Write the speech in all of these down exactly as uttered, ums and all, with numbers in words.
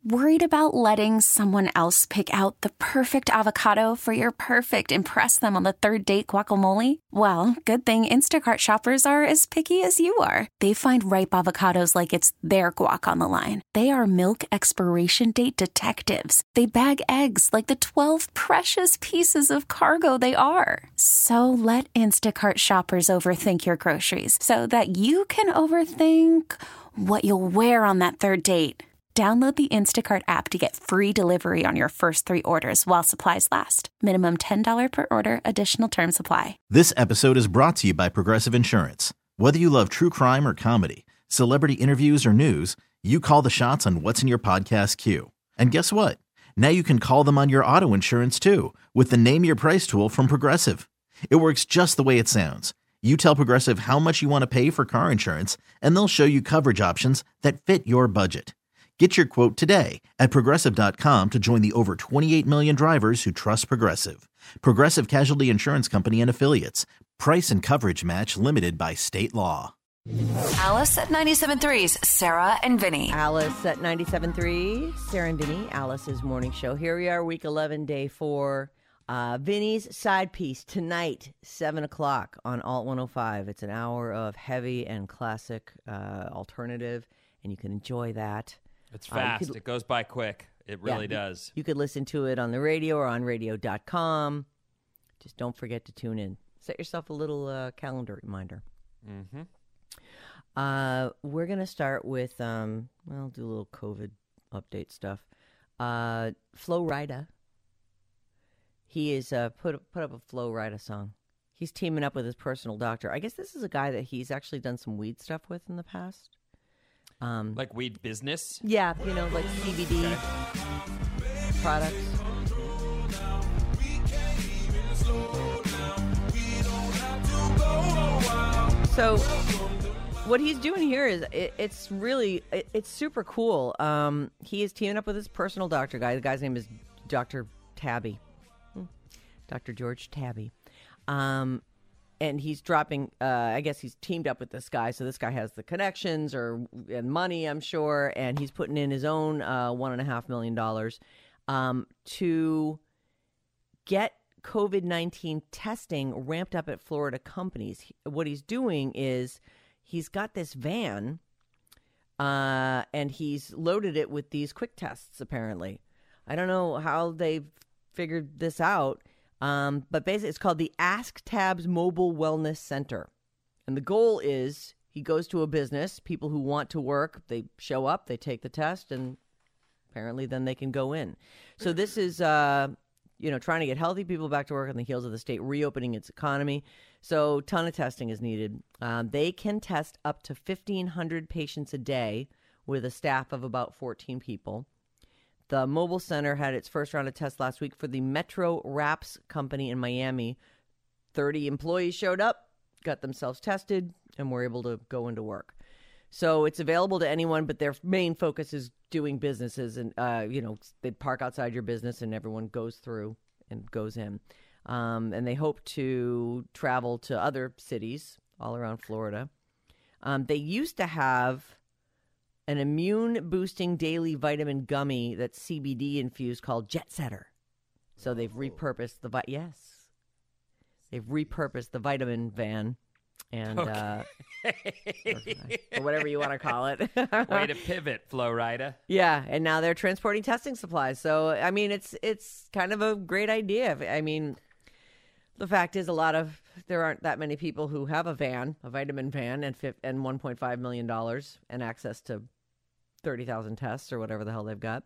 Worried about letting someone else pick out the perfect avocado for your perfect impress them on the third date guacamole? Well, good thing Instacart shoppers are as picky as you are. They find ripe avocados like it's their guac on the line. They are milk expiration date detectives. They bag eggs like the twelve precious pieces of cargo they are. So let Instacart shoppers overthink your groceries so that you can overthink what you'll wear on that third date. Download the Instacart app to get free delivery on your first three orders while supplies last. Minimum ten dollars per order. Additional terms apply. This episode is brought to you by Progressive Insurance. Whether you love true crime or comedy, celebrity interviews or news, you call the shots on what's in your podcast queue. And guess what? Now you can call them on your auto insurance too with the Name Your Price tool from Progressive. It works just the way it sounds. You tell Progressive how much you want to pay for car insurance, and they'll show you coverage options that fit your budget. Get your quote today at Progressive dot com to join the over twenty-eight million drivers who trust Progressive. Progressive Casualty Insurance Company and Affiliates. Price and coverage match limited by state law. Alice at ninety-seven point three's Sarah and Vinny. Alice at ninety-seven point three, Sarah and Vinny, Alice's morning show. Here we are, week eleven, day four. Uh, Vinny's Side Piece tonight, seven o'clock on Alt one oh five. It's an hour of heavy and classic uh, alternative, and you can enjoy that. It's fast. Uh, could, it goes by quick. It really yeah, does. You, you could listen to it on the radio or on radio dot com. Just don't forget to tune in. Set yourself a little uh, calendar reminder. Mm-hmm. Uh, we're going to start with, um, well, do a little COVID update stuff. Uh, Flo Rida. He is uh, put, put up a Flo Rida song. He's teaming up with his personal doctor. I guess this is a guy that he's actually done some weed stuff with in the past. Um, like weed business? Yeah, you know, like C B D okay. products. So what he's doing here is it, it's really, it, it's super cool. Um, he is teaming up with his personal doctor guy. The guy's name is Doctor Tabby. Hmm. Doctor George Tabby. Um And he's dropping, uh, I guess he's teamed up with this guy. So this guy has the connections or and money, I'm sure. And he's putting in his own uh, one and a half million dollars um, to get COVID nineteen testing ramped up at Florida companies. He, what he's doing is he's got this van uh, and he's loaded it with these quick tests, apparently. I don't know how they've figured this out. Um, but basically, it's called the Ask Tabs Mobile Wellness Center. And the goal is he goes to a business, people who want to work, they show up, they take the test, and apparently then they can go in. So this is, uh, you know, trying to get healthy people back to work on the heels of the state reopening its economy. So a ton of testing is needed. Um, they can test up to fifteen hundred patients a day with a staff of about fourteen people. The mobile center had its first round of tests last week for the Metro Wraps company in Miami. thirty employees showed up, got themselves tested, and were able to go into work. So it's available to anyone, but their main focus is doing businesses. And, uh, you know, they'd park outside your business and everyone goes through and goes in. Um, and they hope to travel to other cities all around Florida. Um, they used to have an immune-boosting daily vitamin gummy that's C B D infused called Jet Setter. So they've repurposed the vi- yes, they've repurposed the vitamin van, and okay. uh, or, or whatever you want to call it. Way to pivot, Flo Rida. Yeah, and now they're transporting testing supplies. So I mean, it's it's kind of a great idea. I mean, the fact is, a lot of there aren't that many people who have a van, a vitamin van, and fi- and one point five million dollars and access to thirty thousand tests or whatever the hell they've got.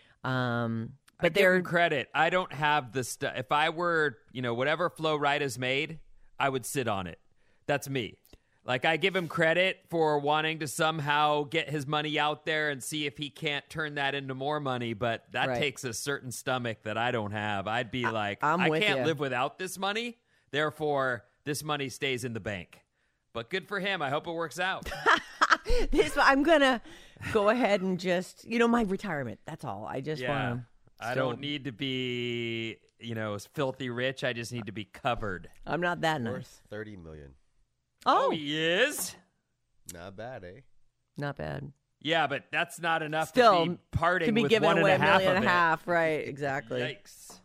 Um, but they're credit. I don't have the stuff. If I were, you know, whatever Flo Rida's made, I would sit on it. That's me. Like, I give him credit for wanting to somehow get his money out there and see if he can't turn that into more money, but that right. takes a certain stomach that I don't have. I'd be I, like, I'm I with can't you. live without this money, therefore this money stays in the bank. But good for him. I hope it works out. this I'm going to go ahead and just, you know, my retirement. That's all. I just yeah. want to. I don't need to be, you know, filthy rich. I just need to be covered. I'm not that nice. Worth thirty million. Oh, oh he is? Not bad, eh? Not bad. Yeah, but that's not enough Still, to be parting to be with giving one away and a a half million of and a it. half, right? Exactly. Yikes.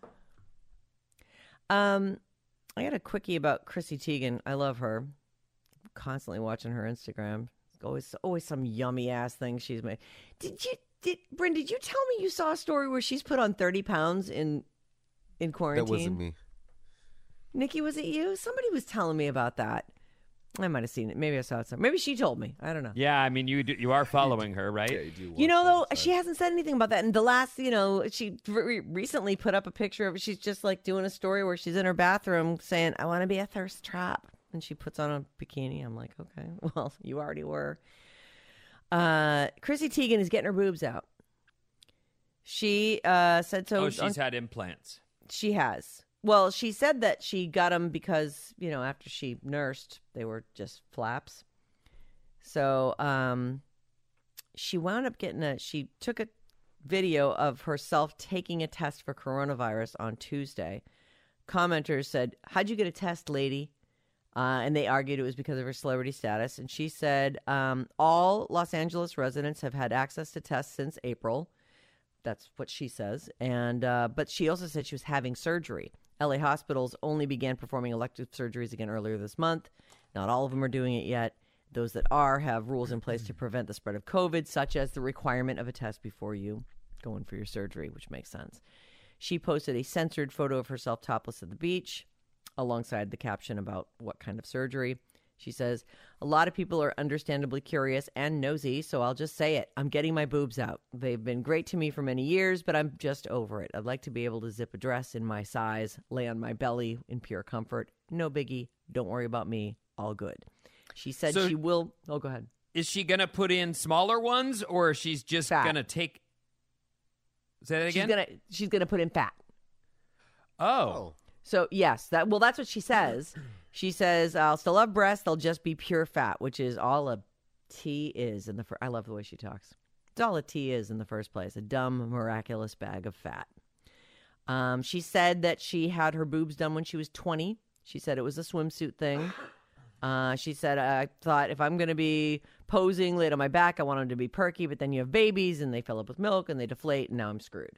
Um, I got a quickie about Chrissy Teigen. I love her. Constantly watching her Instagram. Always, always some yummy ass thing she's made. Did you, did Bryn? Did you tell me you saw a story where she's put on thirty pounds in in quarantine? That wasn't me. Nikki, was it you? Somebody was telling me about that. I might have seen it. Maybe I saw it somewhere. Maybe she told me. I don't know. Yeah, I mean, you do, you are following her, right? Yeah, you do. You know, watch though, that she side. hasn't said anything about that. And the last, you know, she re- recently put up a picture of she's just like doing a story where she's in her bathroom saying, I want to be a thirst trap. And she puts on a bikini. I'm like, okay, well, you already were. Uh, Chrissy Teigen is getting her boobs out. She uh, said so. Oh, she's on- had implants. She has. Well, she said that she got them because, you know, after she nursed, they were just flaps. So um, she wound up getting a, she took a video of herself taking a test for coronavirus on Tuesday. Commenters said, how'd you get a test, lady? Uh, and they argued it was because of her celebrity status. And she said, um, all Los Angeles residents have had access to tests since April. That's what she says. And uh, but she also said she was having surgery. L A hospitals only began performing elective surgeries again earlier this month. Not all of them are doing it yet. Those that are have rules in place to prevent the spread of COVID, such as the requirement of a test before you go in for your surgery, which makes sense. She posted a censored photo of herself topless at the beach alongside the caption about what kind of surgery. She says, a lot of people are understandably curious and nosy, so I'll just say it. I'm getting my boobs out. They've been great to me for many years, but I'm just over it. I'd like to be able to zip a dress in my size, lay on my belly in pure comfort. No biggie. Don't worry about me. All good. She said So- she will. Oh, go ahead. Is she going to put in smaller ones, or she's just Fat. going to take... Say that She's again? gonna she's gonna put in fat. Oh. Oh, So yes, that well, that's what she says. She says, "I'll still have breasts. They'll just be pure fat," which is all a T is in the. Fir- I love the way she talks. It's all a T is in the first place. A dumb, miraculous bag of fat. Um, she said that she had her boobs done when she was twenty. She said it was a swimsuit thing. Uh, she said, I thought if I'm going to be posing, laid on my back, I want them to be perky, but then you have babies and they fill up with milk and they deflate and now I'm screwed.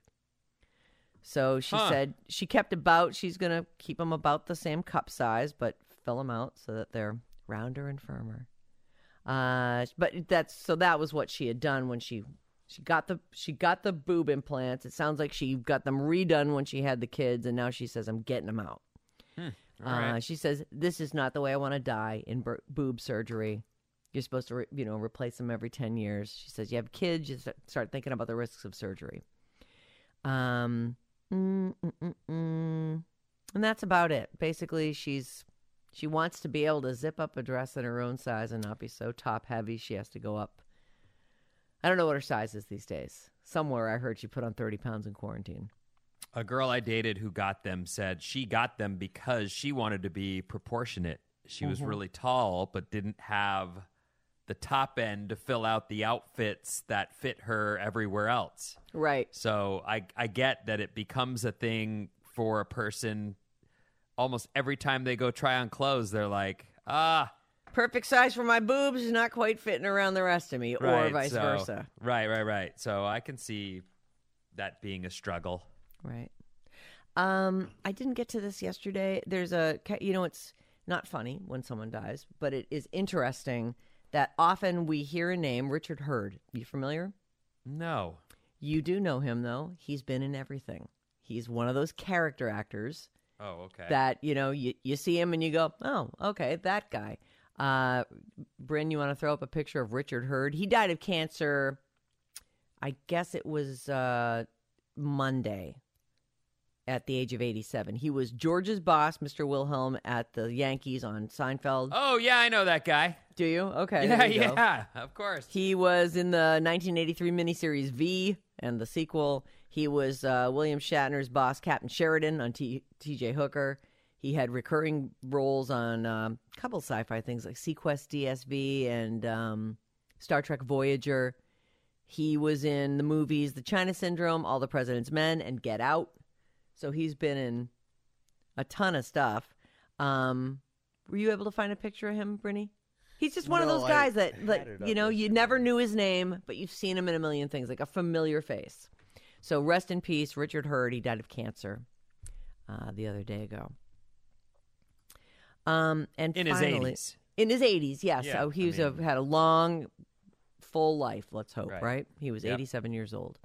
So she Huh. said she kept about, she's going to keep them about the same cup size, but fill them out so that they're rounder and firmer. Uh, but that's, so that was what she had done when she, she got the, she got the boob implants. It sounds like she got them redone when she had the kids. And now she says, I'm getting them out. All Uh, right. she says, this is not the way I want to die in bur- boob surgery. You're supposed to, re- you know, replace them every ten years. She says, you have kids, you st- start thinking about the risks of surgery. Um, mm, mm, mm, mm. And that's about it. Basically, she's, she wants to be able to zip up a dress in her own size and not be so top heavy. She has to go up. I don't know what her size is these days. Somewhere I heard she put on thirty pounds in quarantine. A girl I dated who got them said she got them because she wanted to be proportionate. She was really tall, but didn't have the top end to fill out the outfits that fit her everywhere else. Right. So I, I get that it becomes a thing for a person almost every time they go try on clothes. They're like, ah, Perfect size for my boobs is not quite fitting around the rest of me, or right, vice so- versa. Right, right, right. So I can see that being a struggle. Right. Um, I didn't get to this yesterday. There's a, ca- you know, it's not funny when someone dies, but it is interesting that often we hear a name, Richard Hurd. You familiar? No. You do know him, though. He's been in everything. He's one of those character actors Oh, okay. that, you know, you, you see him and you go, oh, okay, that guy. Uh, Bryn, you want to throw up a picture of Richard Hurd? He died of cancer, I guess it was uh, Monday at the age of eighty-seven. He was George's boss, Mister Wilhelm, at the Yankees on Seinfeld. oh, yeah, I know that guy. Do you? Okay. yeah, there you go. yeah, of course. He was in the nineteen eighty-three miniseries V and the sequel. He was uh, William Shatner's boss, Captain Sheridan, on T- T.J. Hooker. He had recurring roles on um, a couple sci-fi things like Sequest D S V and um, Star Trek Voyager. He was in the movies The China Syndrome, All the President's Men, and Get Out. So he's been in a ton of stuff. Um, were you able to find a picture of him, Brittany? He's just one of No, those I guys that, had like, it you up know, you yesterday. never knew his name, but you've seen him in a million things, like a familiar face. So rest in peace, Richard Hurd. He died of cancer uh, the other day ago. Um, and In finally, his eighties. In his eighties, yes. Yeah, so he I was mean- a, had a long, full life. Let's hope, right? Right. He was Yep. eighty-seven years old.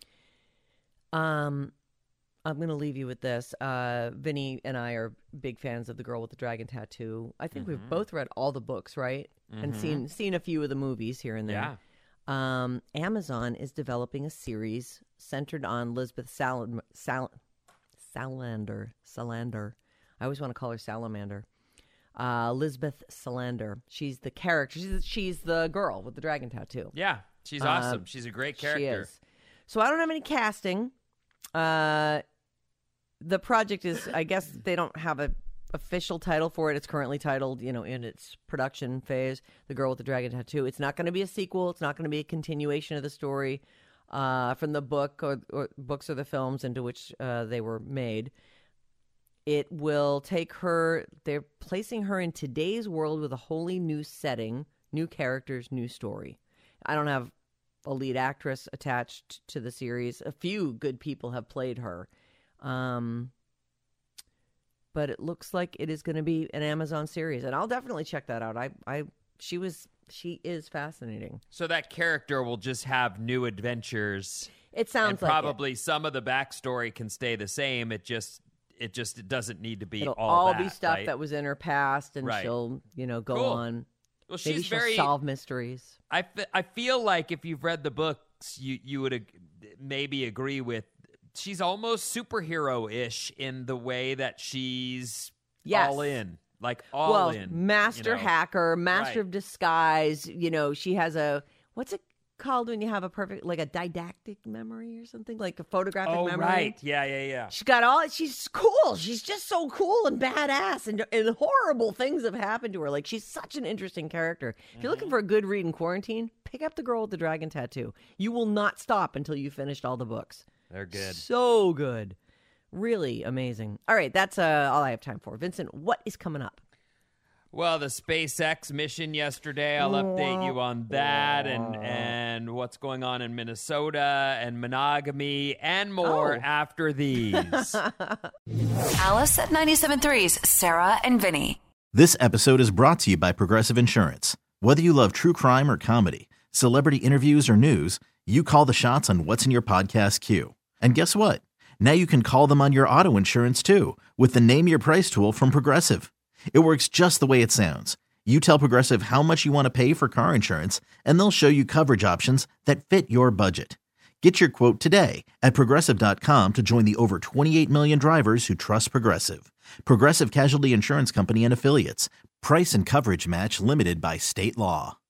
Um, I'm going to leave you with this. Uh, Vinny and I are big fans of The Girl with the Dragon Tattoo. I think Mm-hmm. we've both read all the books, right? And seen seen a few of the movies here and there. Yeah. Um, Amazon is developing a series centered on Lisbeth Sal- Sal- Salander. Salander. I always want to call her Salamander. Uh, Lisbeth Salander. She's the character. She's, she's the girl with the dragon tattoo. Yeah. She's Uh, awesome. She's a great character. She is. So I don't have any casting. Uh, the project is, I guess they don't have a official title for it. It's currently titled, you know, in its production phase, The Girl with the Dragon Tattoo. It's not going to be a sequel. It's not going to be a continuation of the story uh, from the book or, or books or the films into which uh, they were made. It will take her, they're placing her in today's world with a wholly new setting, new characters, new story. I don't have a lead actress attached to the series. A few good people have played her. Um, but it looks like it is going to be an Amazon series, and I'll definitely check that out. I, I, she was, she is fascinating. So that character will just have new adventures. It sounds and like probably some of the backstory can stay the same. It just it just it doesn't need to be It'll all, all that, be stuff right? that was in her past, and Right. she'll, you know, go Cool. on. Well, Maybe she's she'll very. solve mysteries. I, f- I feel like if you've read the books, you you would ag- maybe agree with. She's almost superhero-ish in the way that she's Yes. all in, like all well, in. master you know? hacker, master Right. of disguise. You know, she has a, what's it called when you have a perfect, like a didactic memory or something, like a photographic Oh, memory? right. Yeah, yeah, yeah. She's got all, she's cool. She's just so cool and badass, and, and horrible things have happened to her. Like, she's such an interesting character. If you're looking for a good read in quarantine, pick up The Girl with the Dragon Tattoo. You will not stop until you finished all the books. They're good. So good. Really amazing. All right, that's uh, all I have time for. Vincent, what is coming up? Well, the SpaceX mission yesterday, I'll update you on that and, and what's going on in Minnesota and monogamy and more Oh. after these. Alice at ninety-seven point three's Sarah and Vinny. This episode is brought to you by Progressive Insurance. Whether you love true crime or comedy, celebrity interviews or news, you call the shots on what's in your podcast queue. And guess what? Now you can call them on your auto insurance too with the Name Your Price tool from Progressive. It works just the way it sounds. You tell Progressive how much you want to pay for car insurance, and they'll show you coverage options that fit your budget. Get your quote today at Progressive dot com to join the over twenty-eight million drivers who trust Progressive. Progressive Casualty Insurance Company and Affiliates. Price and coverage match limited by state law.